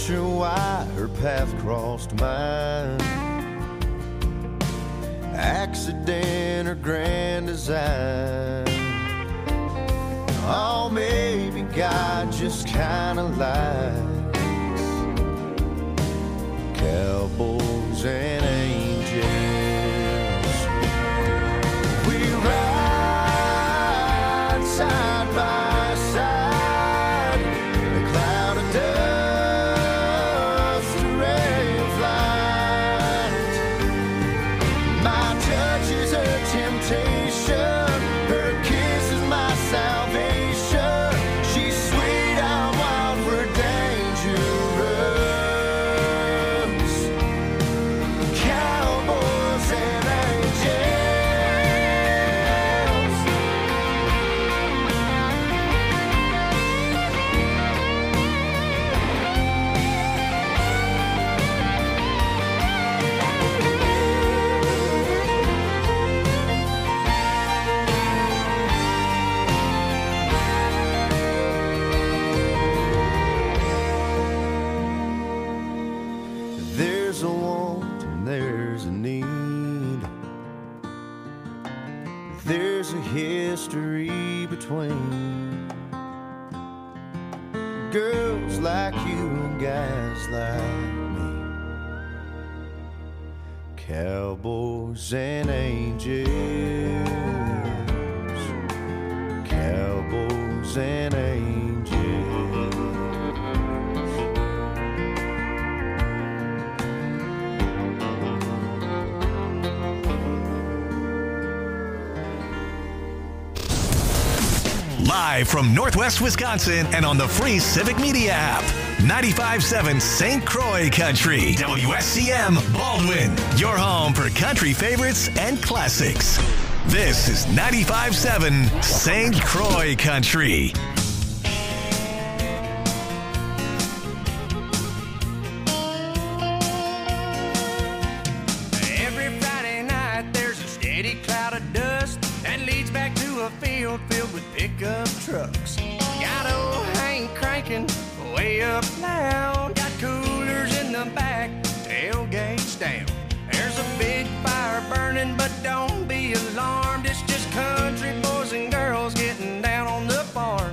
sure why her path crossed mine. Accident or grand design. Oh, maybe God just kinda lies. Cowboys and angels, we ride side by side. A cloud of dust, a ray of light. My touch is her temptation, her kiss is my salvation. She's sweet, I'm wild, we're dangerous. Cowboys and angels. There's a want and there's a need. There's a history between girls like you and guys like me. Cowboys and angels. Cowboys and angels. Live from Northwest Wisconsin and on the free Civic Media app. 95.7 St. Croix Country. WSCM Baldwin. Your home for country favorites and classics. This is 95.7 St. Croix Country. Every Friday night there's a steady cloud of dust that leads back to a field filled with pickup trucks. Got old Hank cranking way up loud. Got coolers in the back, tailgates down. There's a big fire burning, but don't be alarmed. It's just country boys and girls getting down on the farm.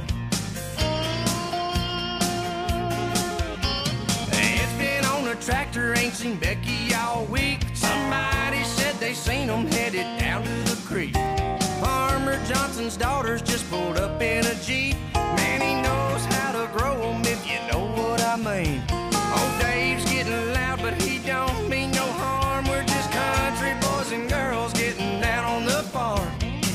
It's been on a tractor, ain't seen Becky all week. Somebody said they seen them headed down to the creek. Farmer Johnson's daughters just pulled up in a Jeep. Man, he knows how to grow them, if you know what I mean. Old Dave's getting loud, but he don't mean no harm. We're just country boys and girls getting down on the farm.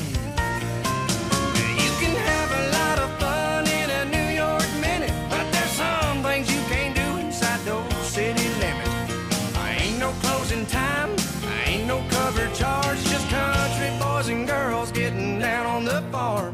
You can have a lot of fun in a New York minute, but there's some things you can't do inside those city limits. Ain't no closing time, ain't no cover charge, just country boys and girls getting down on the farm.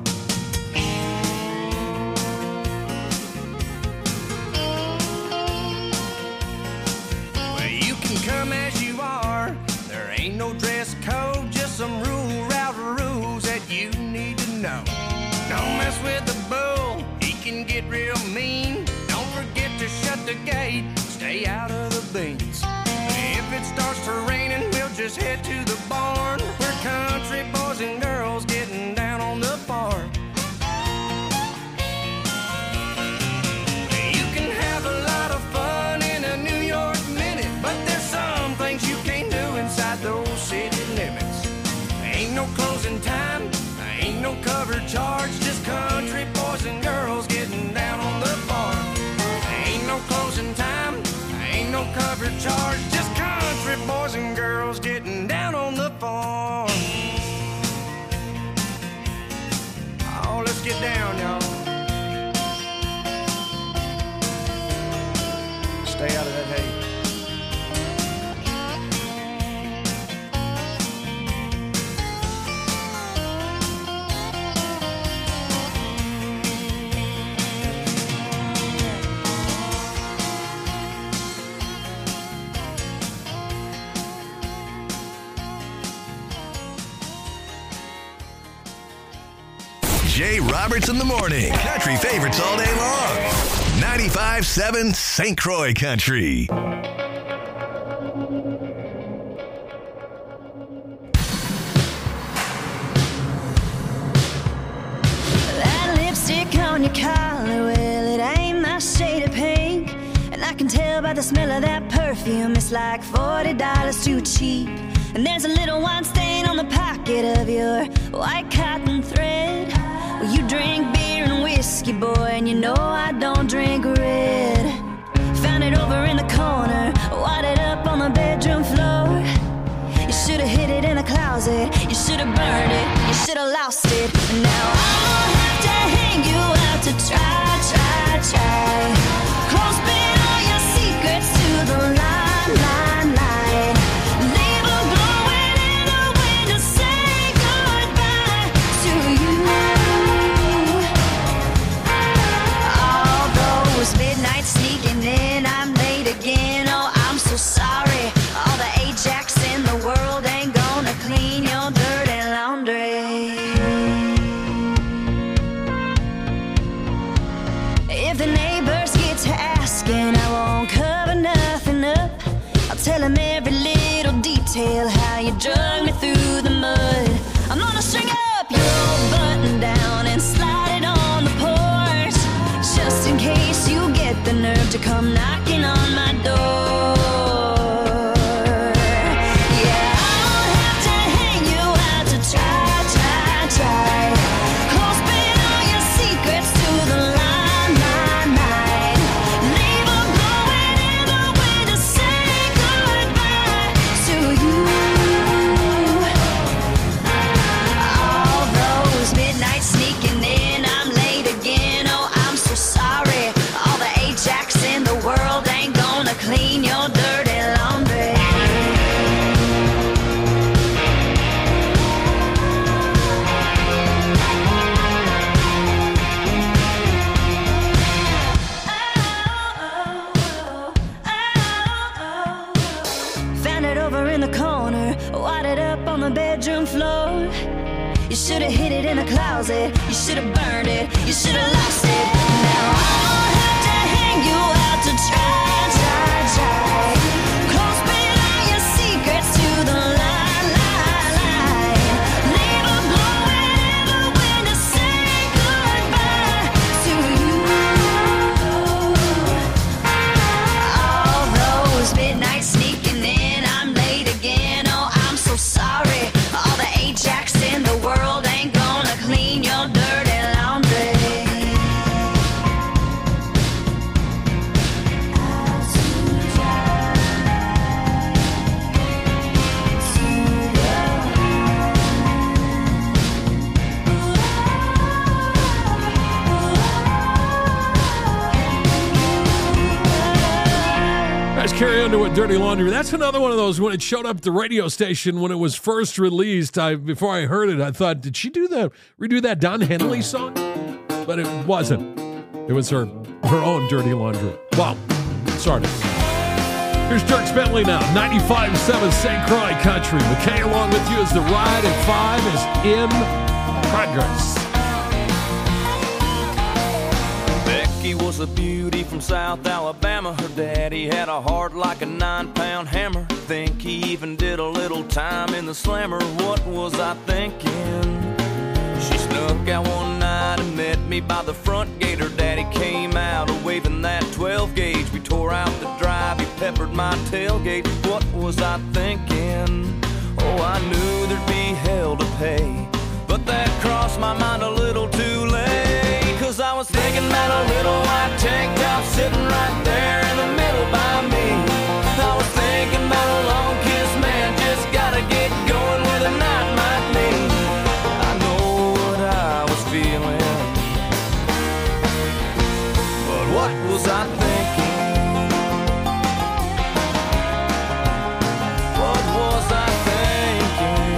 Well, you can come as you are, there ain't no dress code, just some route rules that you need to know. Don't mess with the bull, he can get real mean. Don't forget to shut the gate, stay out of the beans. If it starts to raining, we'll just head to the barn. We're country boys and girls getting down on the farm. You can have a lot of fun in a New York minute, but there's some things you can't do inside those city limits. Ain't no closing time, ain't no cover charge, just country boys and girls getting down on the farm. Ain't no closing time, ain't no cover charge, just country boys and girls getting down on the farm. Oh, let's get down, y'all. Stay out of that hay. Jay Roberts in the morning. Country favorites all day long. 95.7 St. Croix Country. That lipstick on your collar, well, it ain't my shade of pink. And I can tell by the smell of that perfume, it's like $40 too cheap. And there's a little wine stain on the pocket of your white cotton thread. Well, you drink beer and whiskey, boy, and you know I don't drink red. Found it over in the corner, wadded up on the bedroom floor. You should have hid it in a closet, you should have burned it, you should have lost it. And now I'll have to hang you out to try. Clothespin all your secrets to the line. Leave a glowing in the wind to say goodbye to you. All those midnights sneaking in, I'm late again, oh I'm so sorry. All the Ajax in the world ain't gonna clean your dirty laundry. If the neighbors get to asking, I won't cover nothing up. I'll tell them every little detail, how you drug me through the mud. I'm gonna string up your old button down and slide it on the porch, just in case you get the nerve to come knocking on my door. Yeah, I'll have to hang you out to try. Clothespin all your secrets to the line. Leave a glowing in the wind to say goodbye to you. All those midnights sneaking in, I'm late again, oh I'm so sorry. All the Ajax in the world ain't gonna clean your dirty laundry. Found it over in the corner, wadded up on the bedroom floor. You should have hid it in a closet, you should have burned it, you should have lost it. Now I'll have to hang you out to try. Clothespin all your secrets to the line. Leave a glowing in the wind to say goodbye to you. All those midnights sneaking in, I'm late again, oh I'm so sorry. All the Ajax in the world ain't gonna clean your dirty laundry. Guys, Carrie Underwood, Dirty Laundry. That's another one of those when it showed up at the radio station when it was first released. Before I heard it, I thought, did she redo that Don Henley song? But it wasn't. It was her own Dirty Laundry. Well, sort of. Here's Dirk Bentley now, 95.7 St. Croix Country. McKay along with you as the ride at 5 is in progress. Becky was a beauty from South Alabama. Her daddy had a heart like a 9-pound hammer. Think he even did a little time in the slammer. What was I thinking? She snuck out one night and met me by the front gate. Her daddy came out waving that 12 gauge. We tore out the drive, he peppered my tailgate. What was I thinking? Oh, I knew there'd be hell to pay, but that crossed my mind a little too late. 'Cause I was thinking about a little white tank top sitting right there in the middle by me. I was thinking about a long kiss, man, just gotta get going where the night might lead. I know what I was feeling, but what was I thinking? What was I thinking?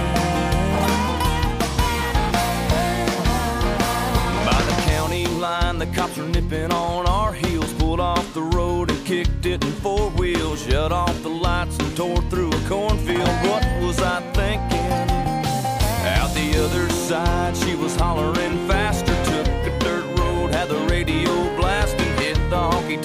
By the county line, the cops were nipping on our heels. Pulled off the road and kicked it in 4 wheels. Shut off the lights and tore through a cornfield. What was I thinking? Out the other side, she was hollering faster. Took a dirt road, had the radio blasting. Hit the honky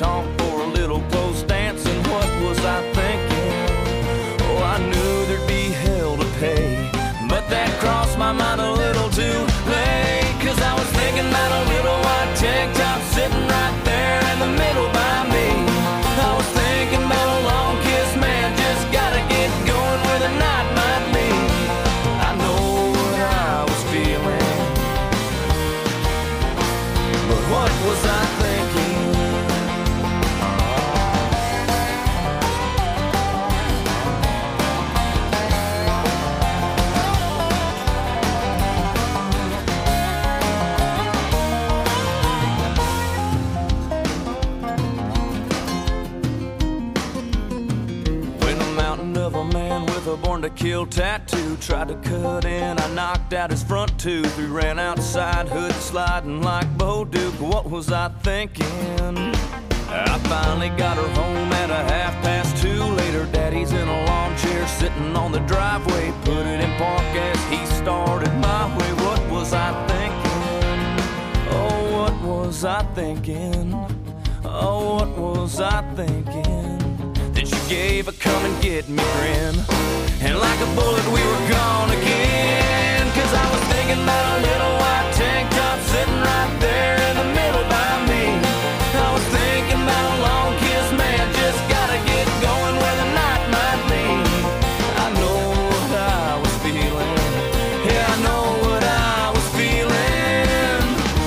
kill tattoo. Tried to cut in, I knocked out his front tooth. We ran outside, hood sliding like Bo Duke. What was I thinking? I finally got her home at 2:30. Later, Daddy's in a lawn chair sitting on the driveway. Put it in park as he started my way. What was I thinking? Oh, what was I thinking? Oh, what was I thinking? Then she gave a come and get me grin, and like a bullet we were gone again. Cause I was thinking about a little white tank top sitting right there in the middle by me. I was thinking about a long kiss, man, just gotta get going where the night might be. I know what I was feeling, yeah, I know what I was feeling.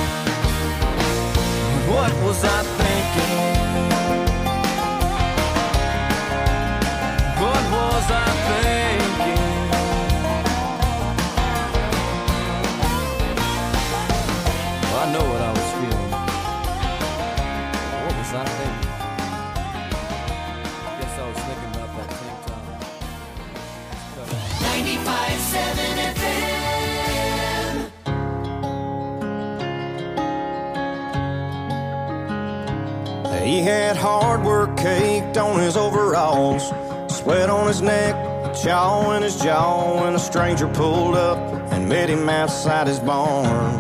What was I thinking? What was I thinking? Well, I know what I was feeling. What was I thinking? Guess I was thinking about that tank top. 95.7 FM. He had hard work caked on his overalls, sweat on his neck, chaw in his jaw, when a stranger pulled up and met him outside his barn.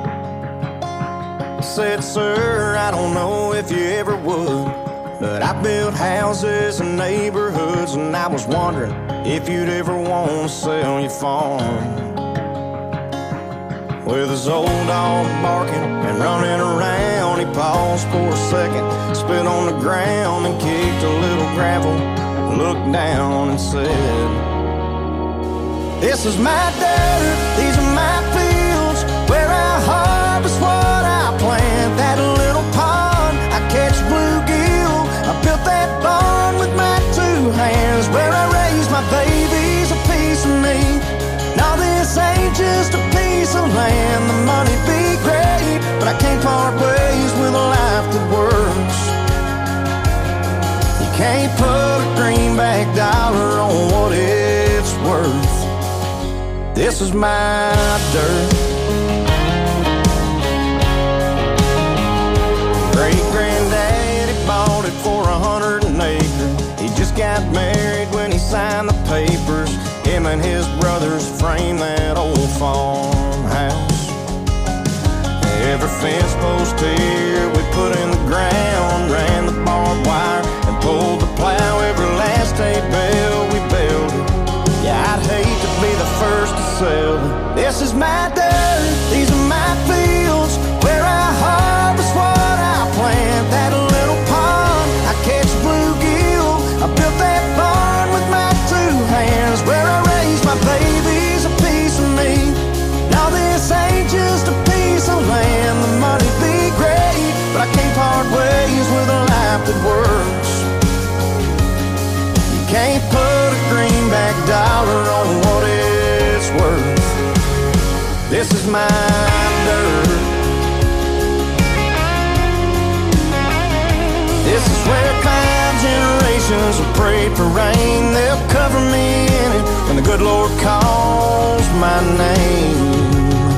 Said, sir, I don't know if you ever would, but I built houses and neighborhoods, and I was wondering if you'd ever want to sell your farm. With his old dog barking and running around, he paused for a second, spit on the ground and kicked a little gravel, looked down and said, this is my dirt, these are my fields, where I harvest what I plant. That little pond, I catch bluegill, I built that barn with my 2 hands, where I raise my babies, a piece of me. Now this ain't just a piece of land, the money be great, but I can't part ways with a life that works. You can't put a greenback dollar on what it's worth. This is my dirt. Great-granddaddy bought it for 100 an acre. He just got married when he signed the papers. Him and his brothers framed that old farmhouse. Every fence post here we put in the ground, ran the barbed wire and pulled the plow. Every last hay bale we built. Yeah, I'd hate to be the first to sell it. This is my dirt, these are my fields, where I harvest what I plant. That little pond, I catch bluegill, I built that barn with my 2 hands, where I raise my babies, a piece of me. Now this ain't just a piece of land, the money be great, but I can't part ways with a life that works. You can't put a greenback dollar on what it's worth. This is my dirt. This is where 5 generations have prayed for rain. They'll cover me in it when the good Lord calls my name.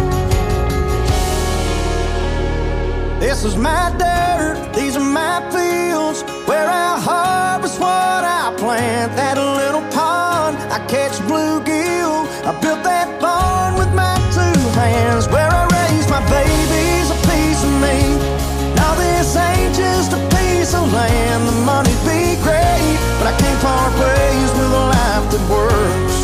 This is my dirt, these are my fields, where I harvest what I plant. That little pond, I catch bluegill, I built that barn with my 2 hands, where I raise my babies, a piece of me. Now this ain't just a piece of land, the money be great, but I can't part ways with a life that works.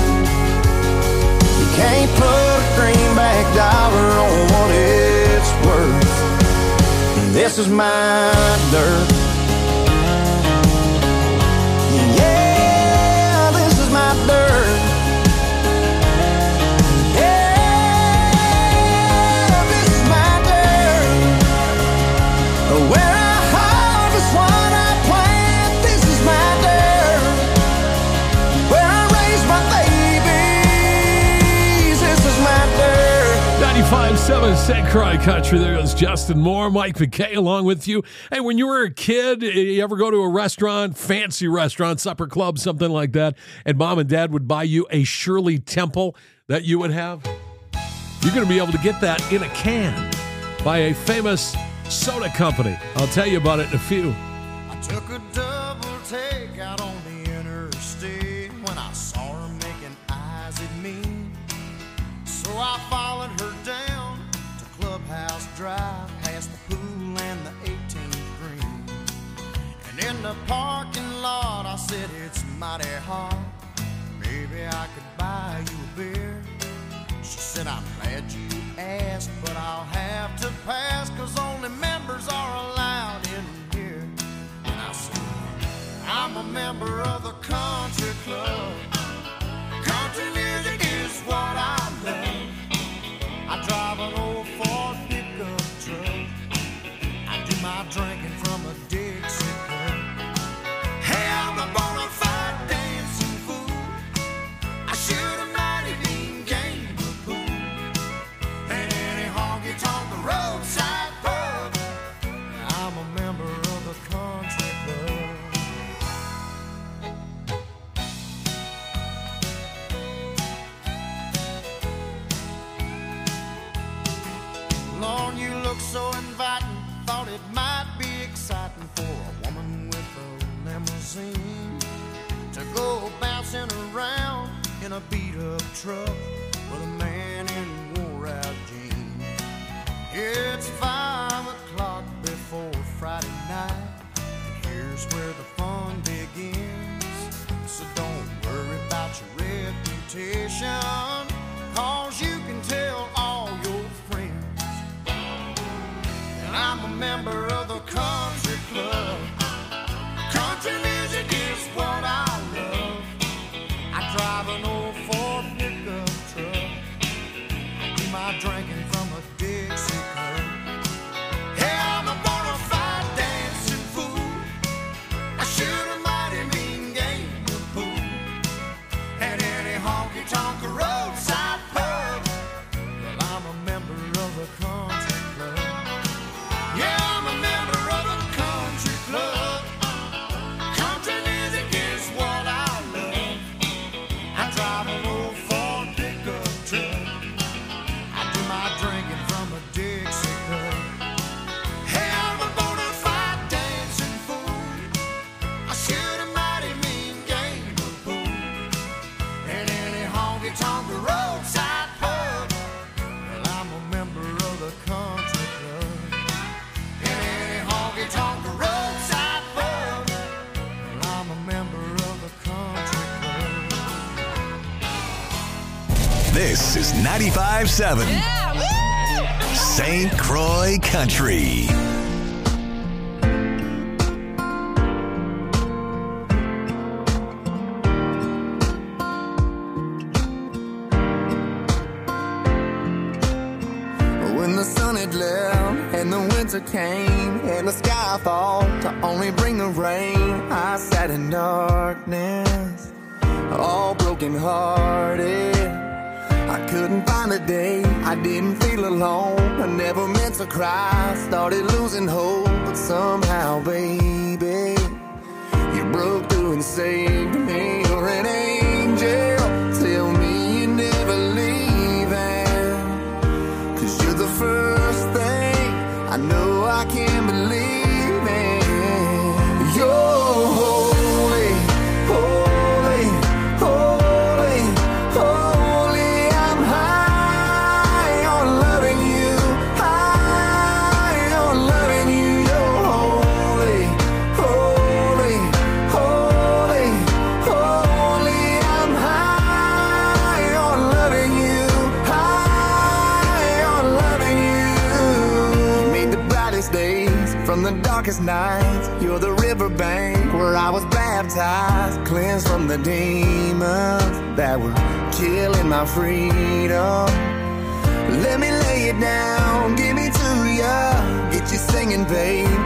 You can't put a greenback dollar on what it's worth. This is my dirt. Yeah, this is my dirt. Yeah, this is my dirt. Where I harvest what I plant. This is my dirt. Where I raise my babies. This is my dirt. 95.7 St. Croix Country. There goes Justin Moore, Mike McKay along with you. Hey, when you were a kid, you ever go to a restaurant, fancy restaurant, supper club, something like that, and mom and dad would buy you a Shirley Temple that you would have? You're going to be able to get that in a can by a famous soda company. I'll tell you about it in a few. I took a double take out on the interstate when I saw her making eyes at me. So I followed her down to Clubhouse Drive, past the pool and the 18th green. And in the parking lot I said, it's mighty hot, maybe I could buy you a beer. She said, I'm glad you asked, but I'll have to pass, 'cause only members are allowed in here. And I said, I'm a member of the country club. Country music is what I love. I drive an old Ford pickup truck. I do my drinking from a Dixie cup. Hey, I'm a bona fide dancing fool. I shoot a mighty mean game of pool. And any honky-tonk roadside pub. I'm a member of the country club. Lord, you look so inviting. Thought it might be exciting for a woman with a limousine to go bouncing around in a beat-up truck with a man in wore-out jeans. It's 5 o'clock before Friday night, and here's where the fun begins. So don't worry about your reputation, 'cause you can tell all your friends. And I'm a member of the country club. Country music is what I love. I drive an old Ford pickup truck. I do my drinking from a Dixie cup. Hey, I'm a bona fide dancing fool. I shoot a mighty mean game of pool. At any honky-tonk roadside pub. Well, I'm a member of the country club. Yeah, I'm a member of the country club. Country music is what I love. I drive an old Ford pickup truck. I do my drinking from a Dixie cup. Hey, I'm a bona fide dancing fool. I shoot a mighty mean game of pool. At any honky-tonk roadside pub. Well, I'm a member of the country club. At any honky-tonk roadside pub. Well, I'm a member of the country club. This is 95.7 St. Croix Country. When the sun had left and the winter came and the sky thought to only bring the rain, I sat in darkness, all broken hearted. I couldn't find a day I didn't feel alone. I never meant to cry, started losing hope, but somehow, baby, you broke through and saved me. You're an angel, tell me you're never leaving, 'cause you're the first thing I know I can believe in. You're holy, holy, holy, holy. I'm high on loving you, high on loving you. You're holy, holy, holy, holy. I'm high on loving you, high on loving you. You made the brightest days from the darkest nights. You're the riverbank where I was baptized, cleansed from the demons that were killing my freedom. Let me lay it down, give me to ya, get you singing, babe.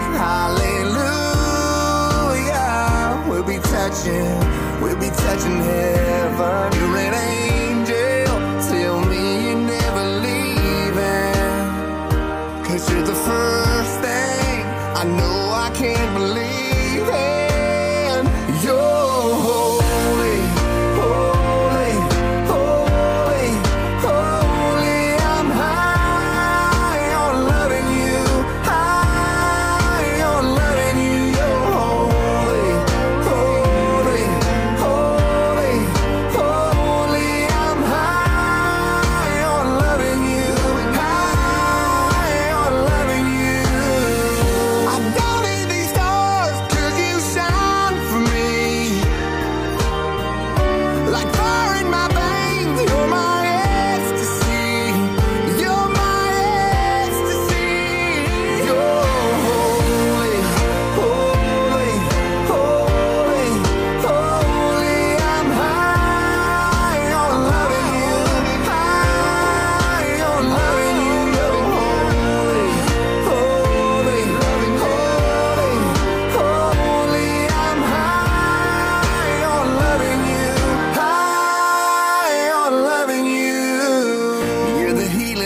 Hallelujah. We'll be touching heaven. You're an angel, tell me you're never leaving.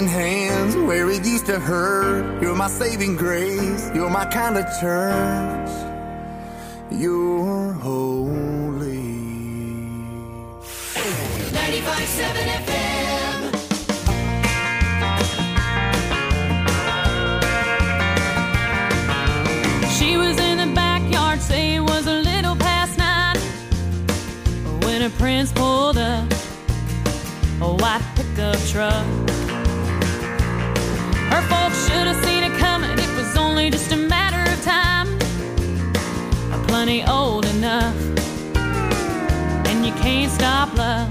holding hands where it used to hurt. You're my saving grace. You're my kind of church. You're holy. 95.7 FM. She was in the backyard, say it was a little past 9 when her prince pulled up a white pickup truck. Her folks should have seen it coming. It was only just a matter of time. Plenty old enough, and you can't stop love.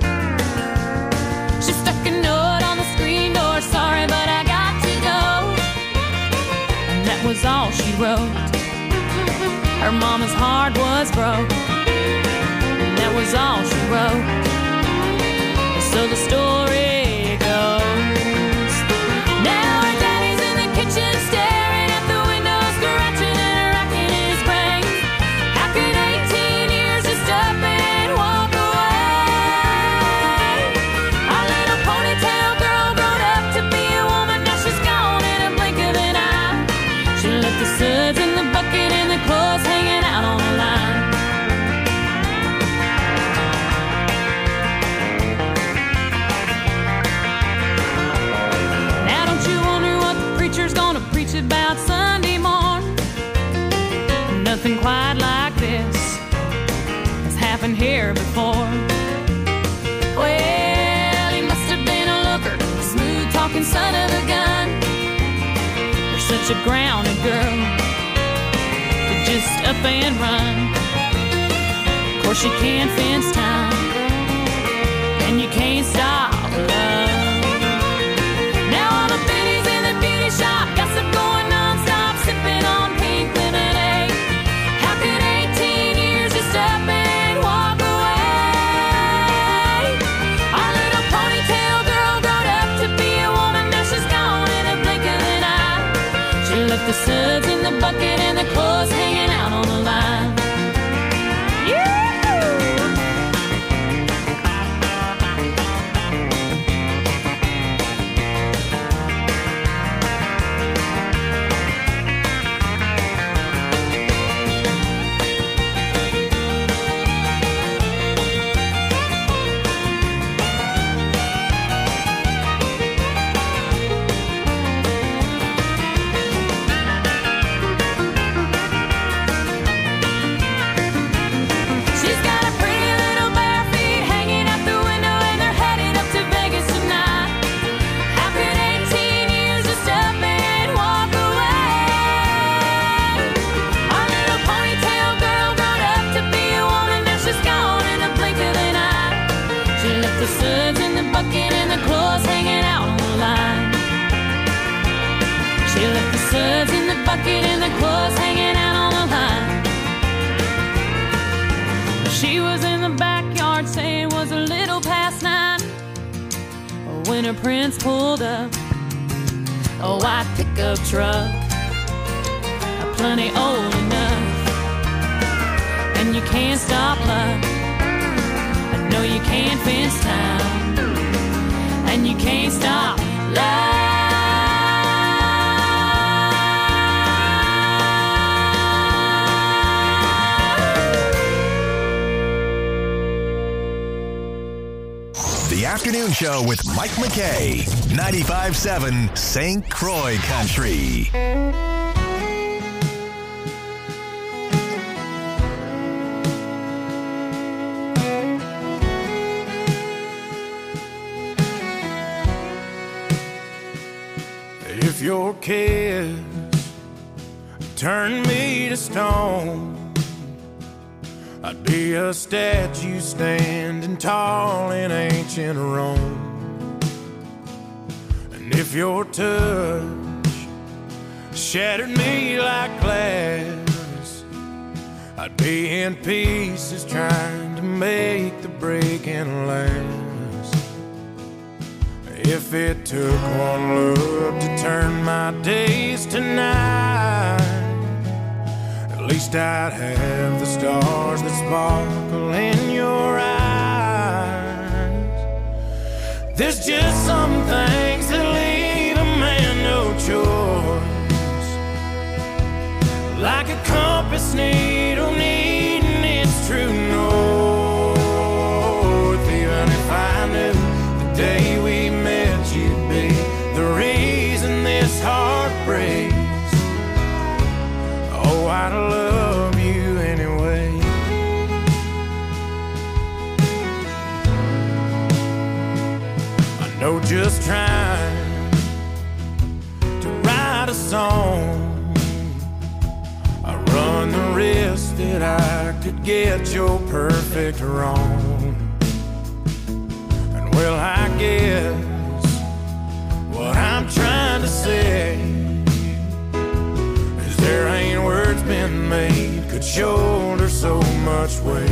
She stuck a note on the screen door. Sorry, but I got to go. And that was all she wrote. Her mama's heart was broke, and that was all she wrote. So the story goes. Now her daddy's in the kitchen staring at the window, scratching and racking his brain. How could 18 years just up and walk away? Our little ponytail girl grown up to be a woman, now she's gone in a blink of an eye. She left the suds in the bucket and the clothes hanging out on the line. Now don't you wonder what the preacher's gonna preach about Sunday morn? Nothing quite like this has happened here before. Well, he must have been a looker, a smooth talking son of a gun. You're such a grounded girl to just up and run. Of course you can't fence time, and you can't stop love. Now all the biddies in the beauty shop, gossip going non-stop, sipping on pink lemonade. How could 18 years just up and walk away? Our little ponytail girl grown up to be a woman, now she's gone in a blink of an eye. She left the suds in the bucket and the clothes hanging out on the line. She's got a pretty little bare feet hanging out the window, and they're headed up to Vegas tonight. How could 18 years just up and walk away? Our little ponytail girl grown up to be a woman, now she's gone in a blink of an eye. She left the suds in the bucket and the clothes hanging out on the line. She left the suds in the bucket and the clothes hanging out on the line. She was in the backyard, saying it was a little past 9 when her prince pulled up a white pickup truck, plenty old enough, and you can't stop love. I know you can't fence time, and you can't stop love. The Afternoon Show with Mike McKay, 95.7 St. Croix Country. If your kiss turned me to stone, I'd be a statue standing tall in ancient Rome. And if your touch shattered me like glass, I'd be in pieces trying to make the breaking last. If it took one look to turn my days to night, at least I'd have the stars that sparkle in your eyes. There's just some things that leave could get your perfect wrong. And well, I guess what I'm trying to say is there ain't words been made could shoulder so much weight.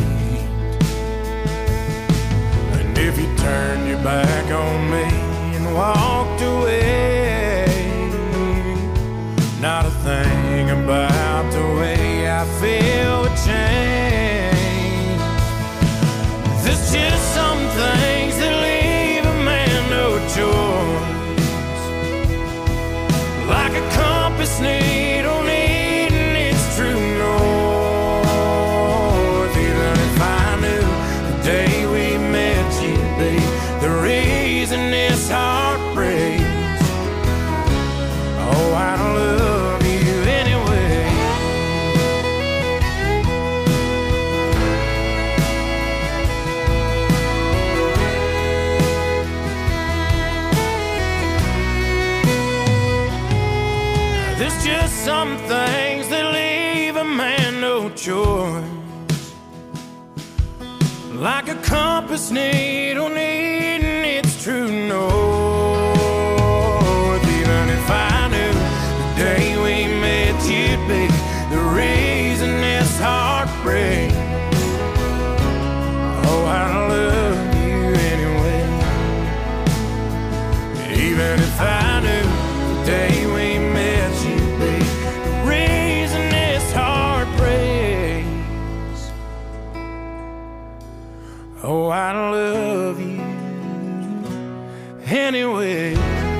And if you turned your back on me and walked away, not a thing about the way I feel would change. There's just some things that leave a man no choice, like a compass needle needing its true north. Even if I knew the day we met you'd be the reason this heart breaks, oh, I don't love you anyway. There's just some things that leave a man no choice, like a compass needle needing its true north. Even if I knew the day we met you'd be the reason this heart breaks, oh, I don't love you anyway. Even if I knew the day we met you'd be the reason this heart breaks, oh, I don't love you anyway.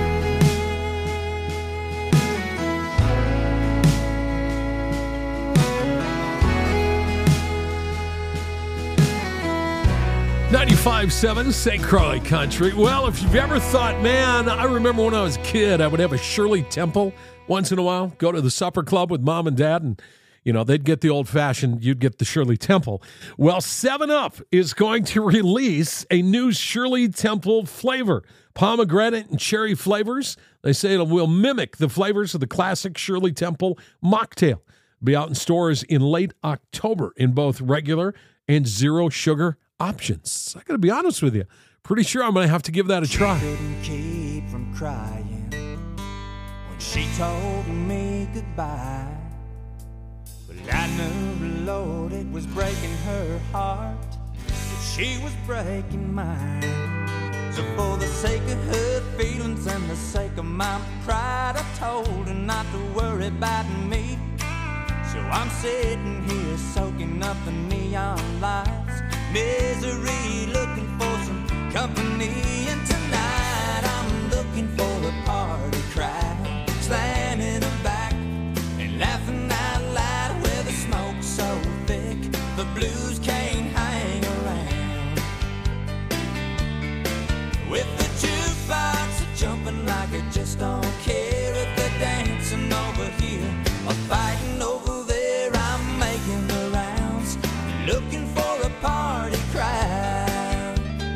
95.7 St. Croix Country. Well, if you've ever thought, man, I remember when I was a kid, I would have a Shirley Temple once in a while, go to the supper club with mom and dad, and, you know, they'd get the old-fashioned, you'd get the Shirley Temple. Well, 7-Up is going to release a new Shirley Temple flavor, pomegranate and cherry flavors. They say it will mimic the flavors of the classic Shirley Temple mocktail. Be out in stores in late October in both regular and zero sugar options. I got to be honest with you. Pretty sure I'm going to have to give that a try. Couldn't keep from crying when she told me goodbye. But I knew, Lord, it was breaking her heart, that she was breaking mine. So for the sake of her feelings and the sake of my pride, I told her not to worry about me. So I'm sitting here soaking up the neon lights, misery, looking for some company. And tonight I'm looking for a party crowd, slamming her back and laughing out loud, where the smoke's so thick the blues can't hang around. With the jukebox jumping like it just don't care, if they're dancing over here or fighting over there, I'm making the rounds, looking for a party crowd.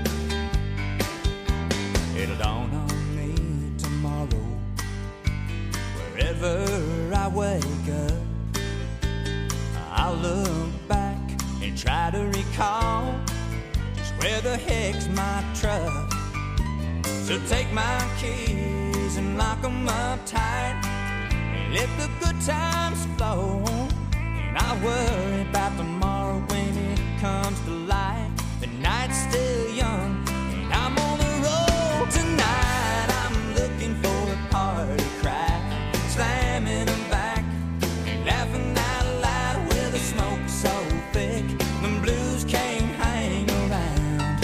It'll dawn on me tomorrow, wherever I wake up, I'll look back and try to recall just where the heck's my truck. So take my keys and lock them up tight, and let the good times flow. And I'll worry about tomorrow when it comes to light. The night's still young and I'm on the road. Tonight I'm looking for a party crowd, slamming them back and laughing out loud, where the smoke's so thick the blues can't hang around.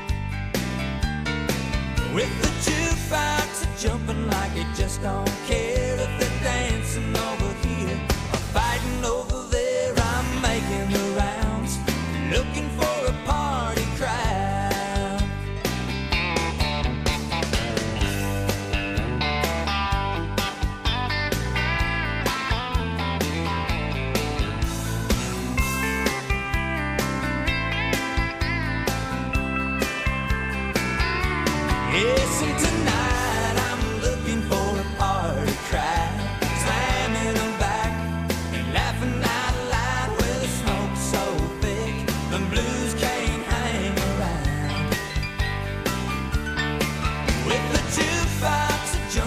With the jukebox jumping like it just don't care, if they're dancing over here or fighting over there, I'm making the rounds, looking for a party crowd. Yes, and tonight I'm looking for a party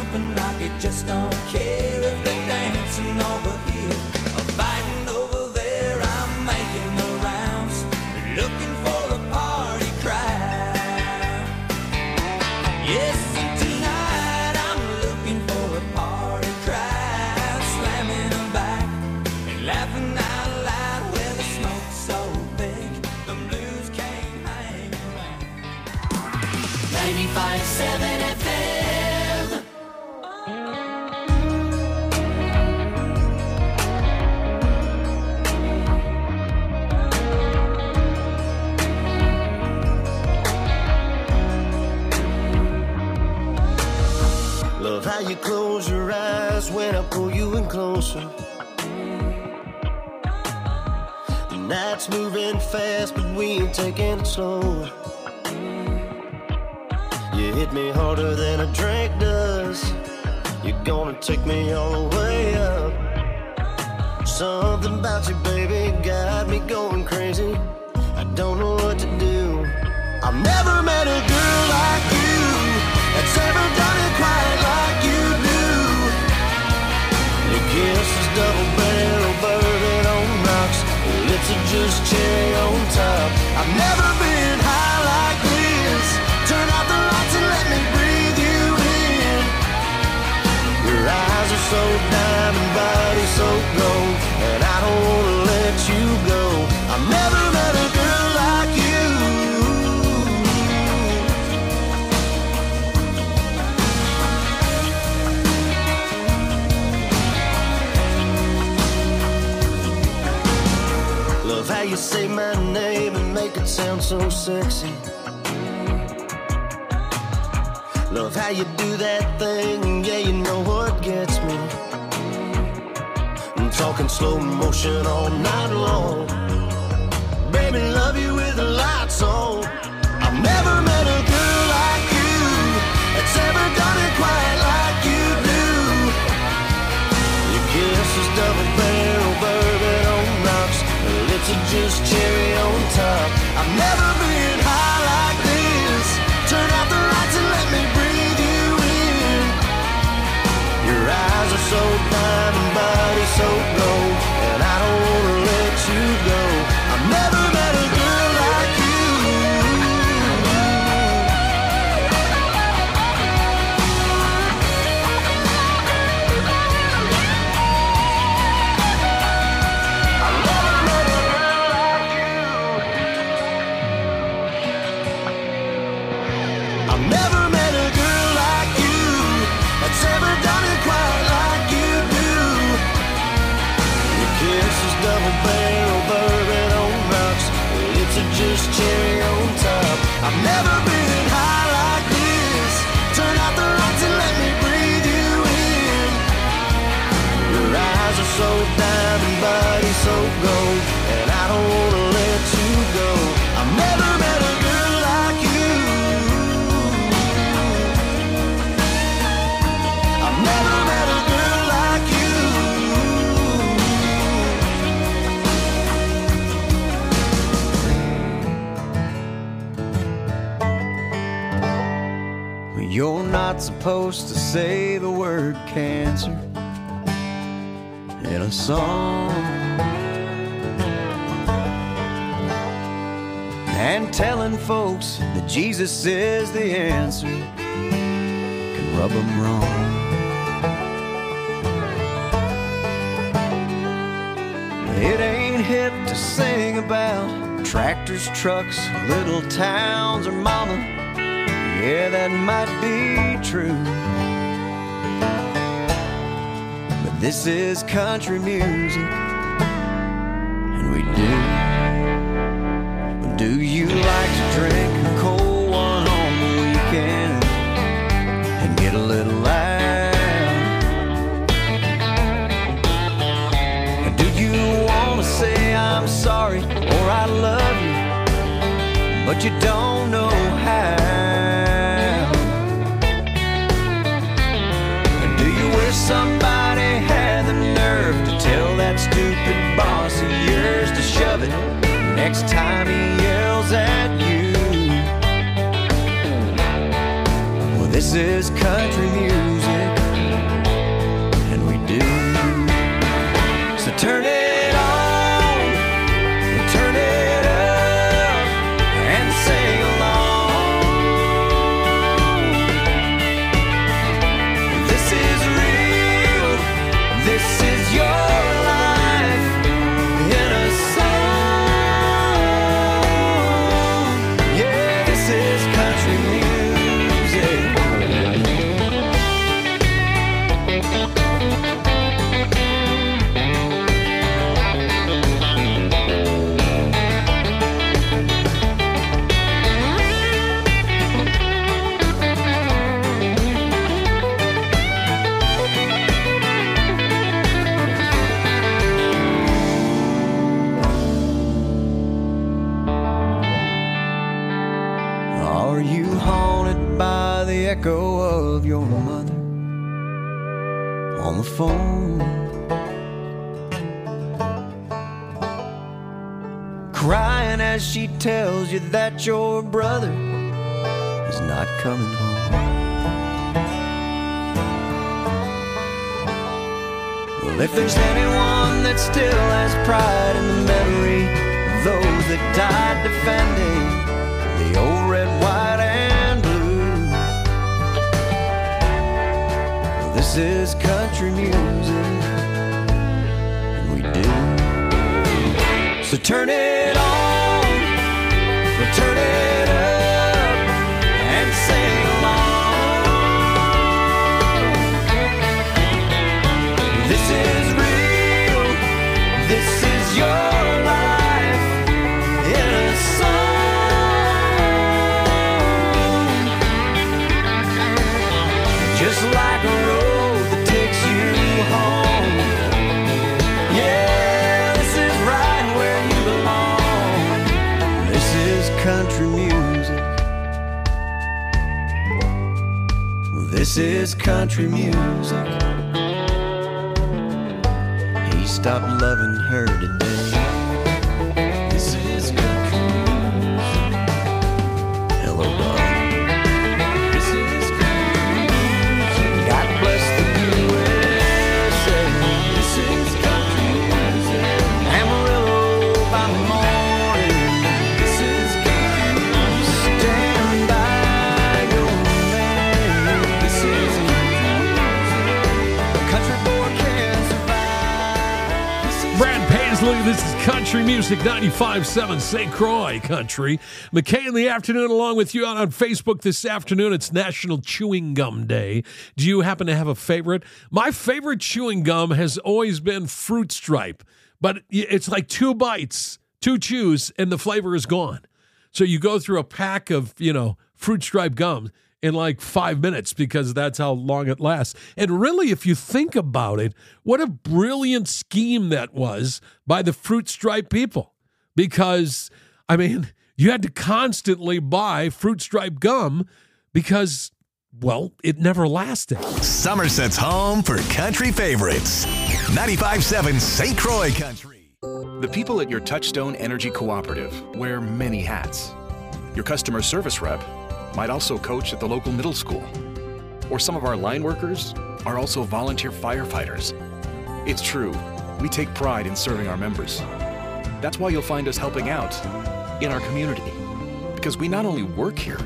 jumping like it just don't care if they're dancing over here or fighting over there. I'm making the rounds, looking for a party crowd. Yes, and tonight I'm looking for a party crowd, slamming them back and laughing out loud. Where the smoke's so big, the blues can't hang around. 95.7 FM. Love how you close your eyes when I pull you in closer. The night's moving fast, but we ain't taking it slow. You hit me harder than a drink does. You're gonna take me all the way up. Something about you, baby, got me going crazy. I don't know what to do. I've never met a girl like you that's ever done it quite like you do. Your kiss is double barrel bourbon on rocks. Your lips are just cherry on top. I've never been high like this. Turn out the lights and let me breathe you in. Your eyes are so diamond, body so gold, and I don't wanna let you go. I've never met a girl like you. Love how you say my name and make it sound so sexy. Love how you do that thing, yeah, you know what gets me. I'm talking slow motion all night long. Baby, love you with the lights on. I've never met a girl like you that's ever done it quite like you do. Your kiss is double barrel bourbon on rocks. Your lips are just cherry on top. I've never been high like this. Turn out the lights and let me breathe you in. Your eyes are so diamond, body so gold, and I don't wanna let you go. I've never met a girl like you. I've never met a girl like you. I've never met a girl like you that's ever done it quite like you do. Your kiss is double barrel bourbon on rocks. Your lips are just cherry on top. I've never been high like this. Turn out the lights and let me breathe you in. Your eyes are so diamond, body so gold, and I don't wanna let you go. I've never met a girl like you. I've never met a girl like you. You're not supposed to say the word cancer in a song. And telling folks that Jesus is the answer can rub them wrong. It ain't hip to sing about tractors, trucks, little towns, or mama. Yeah, that might be true, but this is country music, and we do. Do you like to drink a cold one on the weekend and get a little loud? Or do you want to say I'm sorry or I love you, but you don't know how? Somebody had the nerve to tell that stupid boss of yours to shove it next time he yells at you. Well, this is country music, echo of your mother on the phone, crying as she tells you that your brother is not coming home. Well, if there's anyone that still has pride in the memory of those that died defending the old red, white, and blue, well, this is country music, and we do. So turn it on, or turn it up, and sing along. This is real, this is your life in a song. Just like a road that takes you home. Yeah, this is right where you belong. This is country music. This is country music. He stopped loving her today. This is country music. Hello, darling. This is country music. God bless the USA. This is country music. Amarillo by morning. This is country music. Stand by your man. This is country boy can't survive. This is Brad Paisley, this is Country Music 95.7 St. Croix Country. McKay in the afternoon along with you out on Facebook this afternoon. It's National Chewing Gum Day. Do you happen to have a favorite? My favorite chewing gum has always been Fruit Stripe, but it's like 2 bites, 2 chews, and the flavor is gone. So you go through a pack of, Fruit Stripe gum in like 5 minutes because that's how long it lasts. And really, if you think about it, what a brilliant scheme that was by the Fruit Stripe people. Because, you had to constantly buy Fruit Stripe gum because, well, it never lasted. Somerset's home for country favorites. 95.7 St. Croix Country. The people at your Touchstone Energy Cooperative wear many hats. Your customer service rep might also coach at the local middle school. Or some of our line workers are also volunteer firefighters. It's true, we take pride in serving our members. That's why you'll find us helping out in our community. Because we not only work here,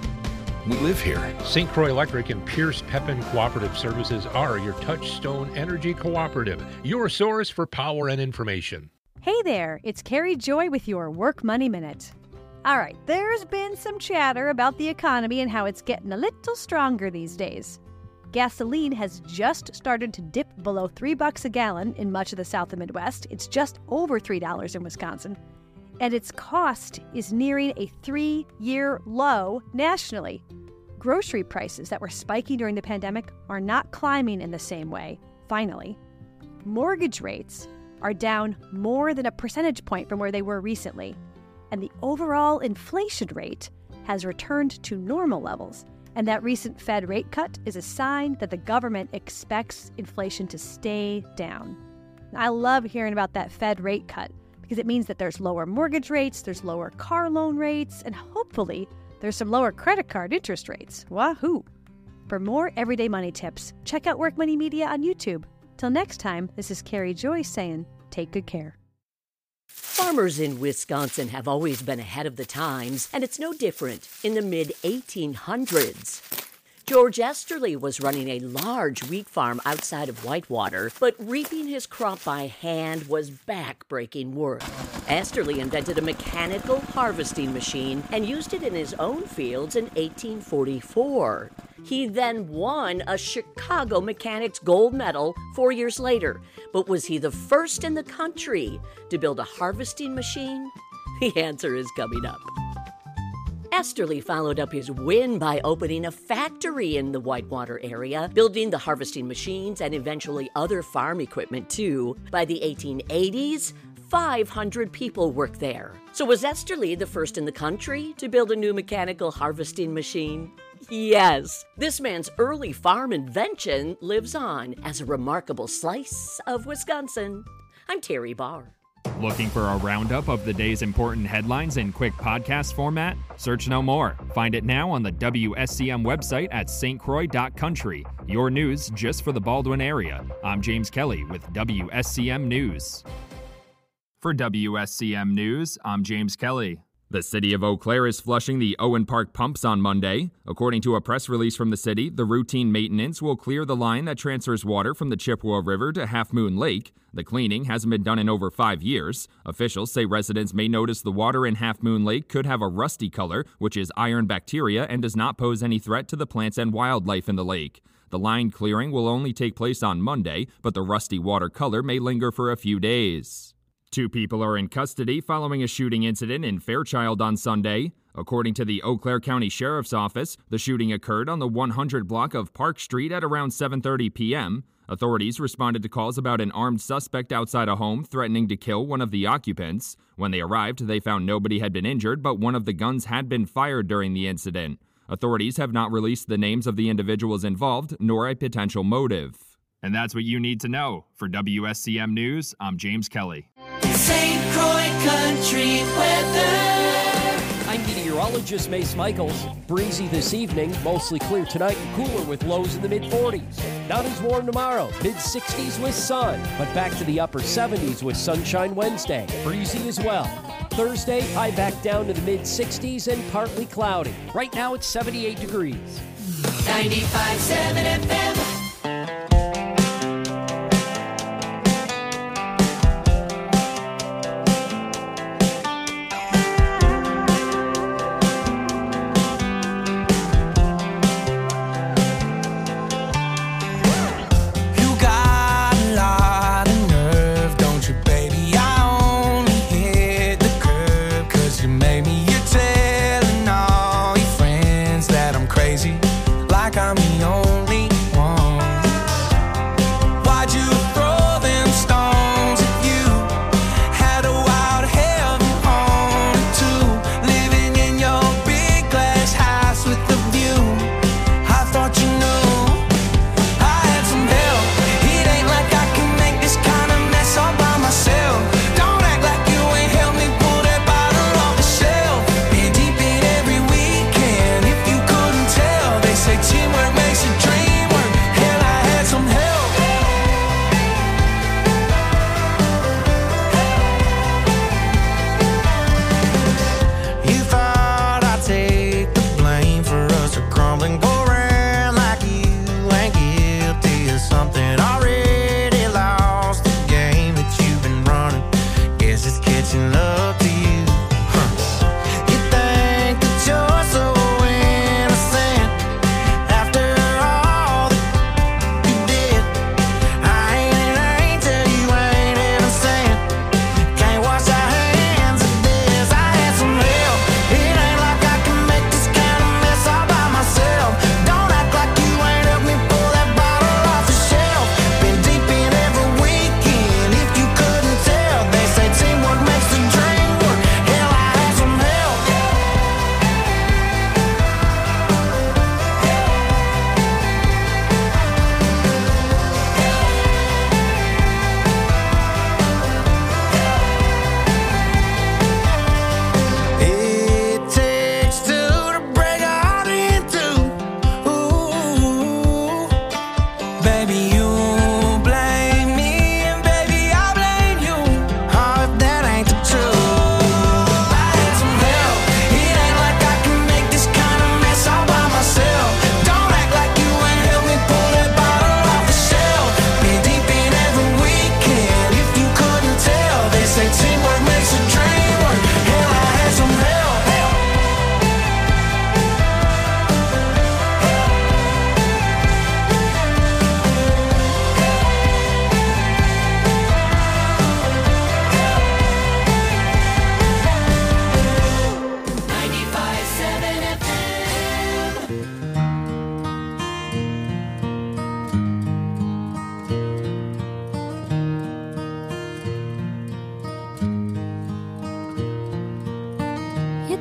we live here. St. Croix Electric and Pierce Pepin Cooperative Services are your Touchstone Energy Cooperative, your source for power and information. Hey there, it's Carrie Joy with your Work Money Minute. All right, there's been some chatter about the economy and how it's getting a little stronger these days. Gasoline has just started to dip below $3 a gallon in much of the South and Midwest. It's just over $3 in Wisconsin. And its cost is nearing a 3-year low nationally. Grocery prices that were spiking during the pandemic are not climbing in the same way, finally. Mortgage rates are down more than a percentage point from where they were recently. And the overall inflation rate has returned to normal levels. And that recent Fed rate cut is a sign that the government expects inflation to stay down. I love hearing about that Fed rate cut because it means that there's lower mortgage rates, there's lower car loan rates, and hopefully there's some lower credit card interest rates. Wahoo! For more everyday money tips, check out Work Money Media on YouTube. Till next time, this is Carrie Joy saying, take good care. Farmers in Wisconsin have always been ahead of the times, and it's no different in the mid-1800s. George Esterly was running a large wheat farm outside of Whitewater, but reaping his crop by hand was back-breaking work. Esterly invented a mechanical harvesting machine and used it in his own fields in 1844. He then won a Chicago Mechanics Gold Medal 4 years later. But was he the first in the country to build a harvesting machine? The answer is coming up. Esterly followed up his win by opening a factory in the Whitewater area, building the harvesting machines and eventually other farm equipment too. By the 1880s, 500 people work there. So was Esterly the first in the country to build a new mechanical harvesting machine? Yes. This man's early farm invention lives on as a remarkable slice of Wisconsin. I'm Terry Barr. Looking for a roundup of the day's important headlines in quick podcast format? Search no more. Find it now on the WSCM website at stcroix.country. Your news just for the Baldwin area. I'm James Kelly with WSCM News. For WSCM News, I'm James Kelly. The city of Eau Claire is flushing the Owen Park pumps on Monday. According to a press release from the city, the routine maintenance will clear the line that transfers water from the Chippewa River to Half Moon Lake. The cleaning hasn't been done in over 5 years. Officials say residents may notice the water in Half Moon Lake could have a rusty color, which is iron bacteria and does not pose any threat to the plants and wildlife in the lake. The line clearing will only take place on Monday, but the rusty water color may linger for a few days. 2 people are in custody following a shooting incident in Fairchild on Sunday. According to the Eau Claire County Sheriff's Office, the shooting occurred on the 100 block of Park Street at around 7:30 p.m. Authorities responded to calls about an armed suspect outside a home threatening to kill one of the occupants. When they arrived, they found nobody had been injured, but one of the guns had been fired during the incident. Authorities have not released the names of the individuals involved, nor a potential motive. And that's what you need to know. For WSCM News, I'm James Kelly. St. Croix Country weather. I'm meteorologist Mace Michaels. Breezy this evening, mostly clear tonight and cooler with lows in the mid-40s. Not as warm tomorrow, mid-60s with sun, but back to the upper 70s with sunshine Wednesday. Breezy as well. Thursday, high back down to the mid-60s and partly cloudy. Right now it's 78 degrees. 95.7 FM. I'm the only one. Why'd you throw them stones at you? Had a wild heaven on it too. Living in your big glass house with the view. I thought you knew I had some help. It ain't like I can make this kind of mess all by myself. Don't act like you ain't helped me pull that bottle off the shelf. Been deep in every weekend. If you couldn't tell, they say teamwork makes a dream work. Hell, I had some help. You thought I'd take the blame for us to crumble and go around like you ain't guilty of something. Already lost the game that you've been running. Guess it's catching up to you. You think that you're so innocent after all that you did. I ain't till you ain't innocent. Can't wash our hands of this. I had some help. It ain't like I can make this kind of mess all by myself. Don't act like you ain't helped me pull that bottle off the shelf. Been deep in every weekend. If you couldn't tell, they say teamwork makes the dream work. Hell, I had some help. It takes two to break a heart in two. Ooh, baby, you blame me, and baby, I blame you. Oh, if that ain't the truth. I had some help. It ain't like I can make this kind of mess all by myself. Don't act like you ain't helped me pull that bottle off the shelf. Been deep in every weekend. If you couldn't tell, they say teamwork makes a dream work. Hell, I had some help.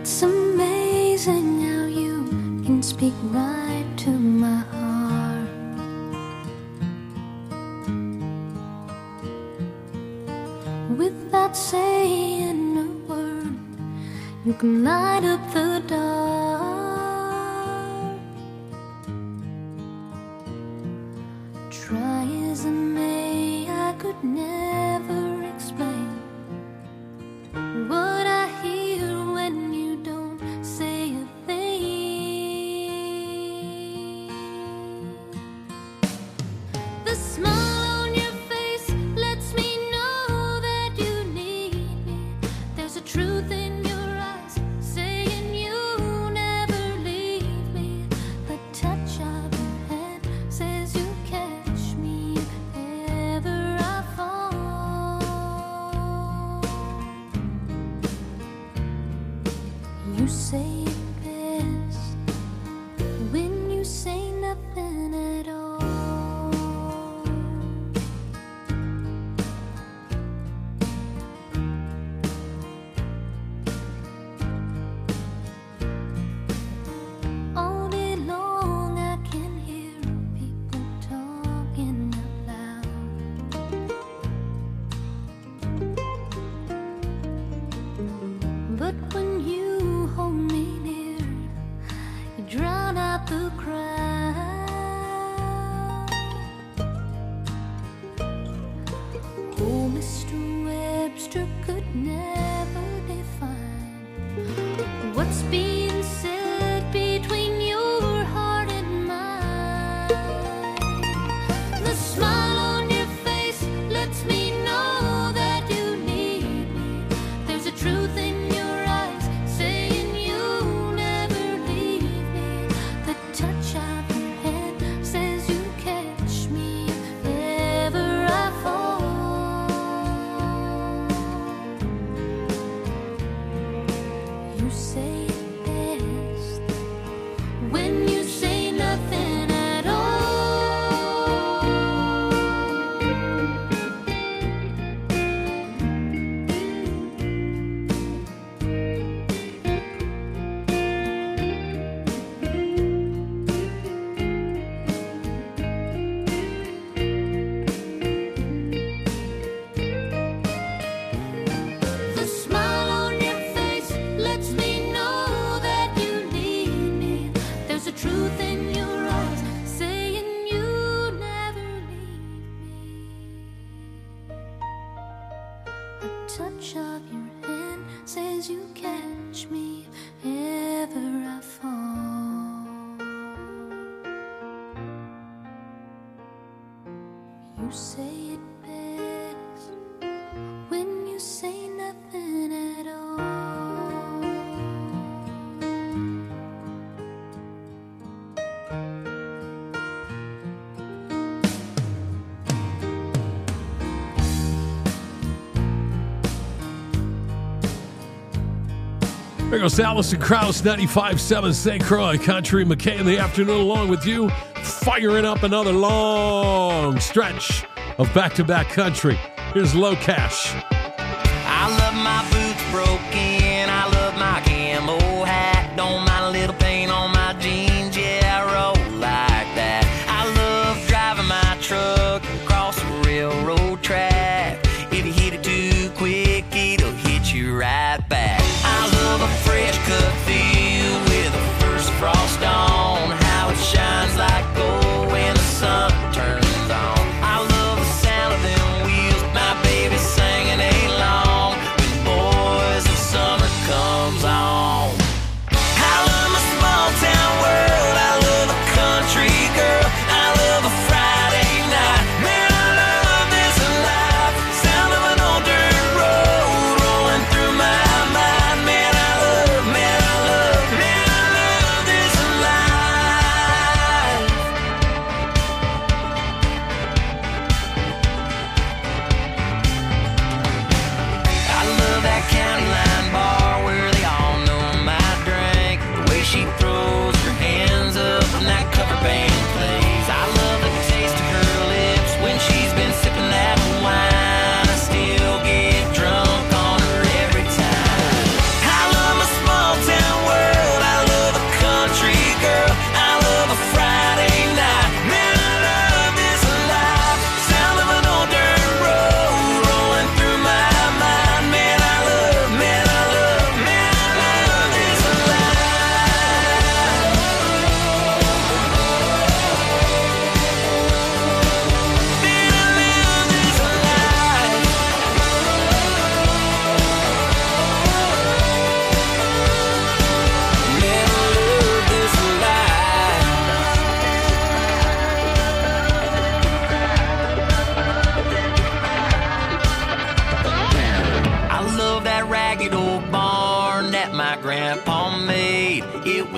It's amazing how you can speak right to my heart. Without saying a word, you can light up the dark. Try as I may, I could never explain what I hear when you don't say a thing. The smile on your face lets me know that you need me. There's a truth in your eyes saying you never leave me. The touch of your hand says you catch me if ever I fall. You say it best when you say nothing at all. All day long I can hear people talking out loud. But when you hold me near, you drown out the crowd. Oh, Mr. Webster could never define what's being said between your heart and mine. The smile on your face lets me know that you need me. There's a truth in your eyes saying you never leave me. The touch of your hand says you catch me if ever I fall. You say it best when you say nothing at all. The smile on your face lets me know that you need me. There's a truth in your eyes saying you never leave me. A touch of your hand says you catch me if ever I fall. You say it best when you say nothing at all. There goes Allison Krauss, 95.7 St. Croix Country. McKay in the afternoon along with you, firing up another long stretch of back-to-back country. Here's Low Cash. I love my boots broken, I love my camo hat. Don't mind a little paint on my jeans, yeah, I roll like that. I love driving my truck across the railroad track. If you hit it too quick, it'll hit you right back. I love a fresh cut field with the first frost on, how it shines like gold when the sun turns on. I love the sound of them wheels, my baby singing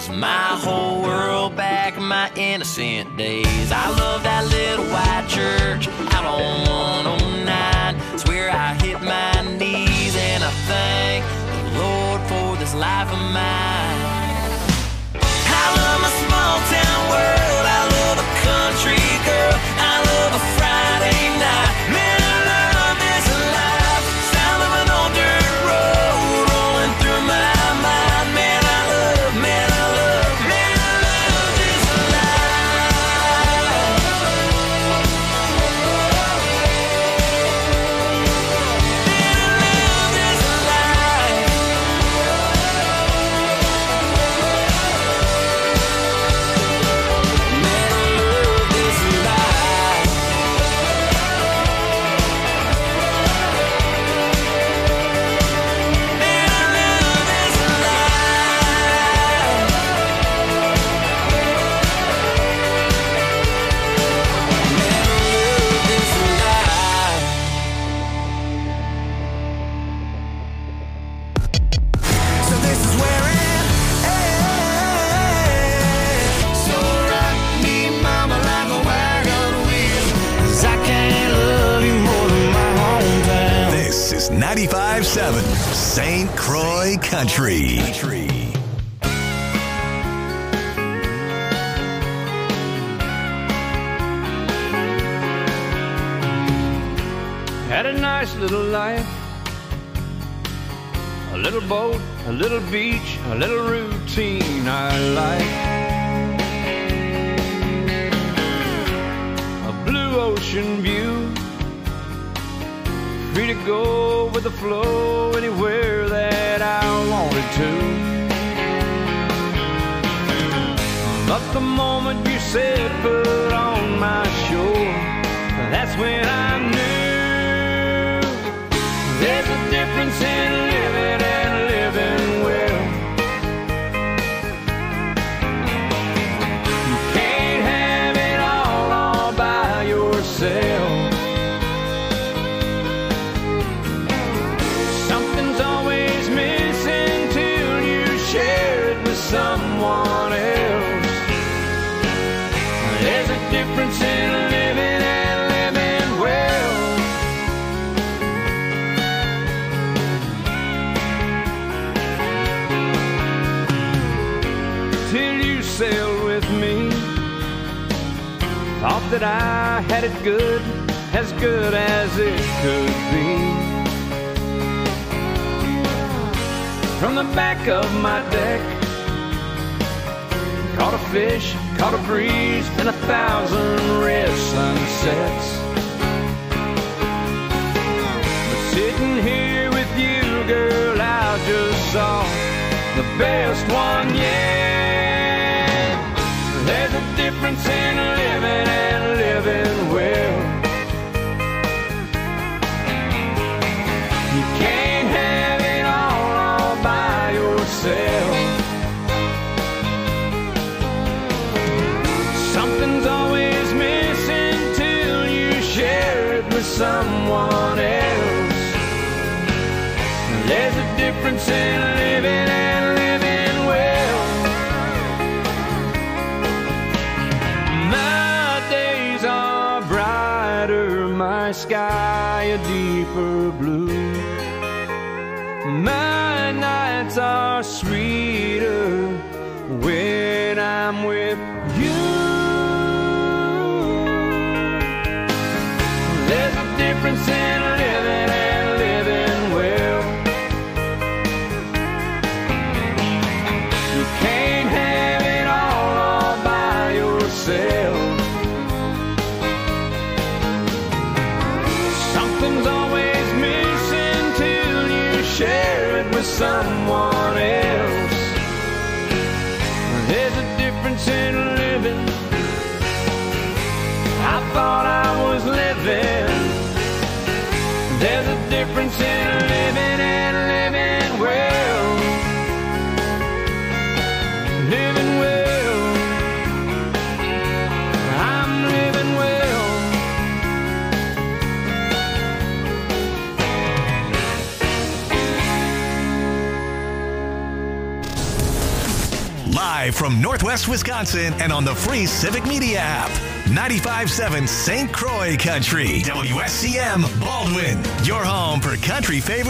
was my whole world back in my innocent days. I love that little white church out on 109. It's where I hit my knees and I thank the Lord for this life of mine. I love my small town world. I love a country girl. I love a Friday night. Man, I love this life. Sound of an old dirt road rolling through my mind. Man, I love this is 95.7 St. Croix Country. Had a nice little life, a little boat, a little beach, a little routine I like. A blue ocean view, free to go with the flow anywhere that I wanted to. But the moment you said foot on my shore, that's when I knew there's a difference in living and living well. You can't have it all by yourself. Something's always missing till you share it with someone else. There's a difference in living and living well. Till you sailed with me, thought that I had it good as it could be. From the back of my deck, caught a fish, caught a breeze, and 1,000 red sunsets. But sitting here with you, girl, I just saw the best one yet. There's a difference in living and living well. You can't have it all by yourself. Something's always missing till you share it with someone else. There's a difference in living and living well. My days are brighter, my sky a deeper blue. My nights are sweeter when I'm with you. There's a difference in living and living well. You can't have it all by yourself. Something's always missing till you share it with someone else. There's a difference in living. I thought I was living. There's a difference in living and living well. Living well. I'm living well. Live Live from Northwest Wisconsin and on the free Civic Media app. 95.7 St. Croix Country. WSCM Baldwin. Your home for country favorites.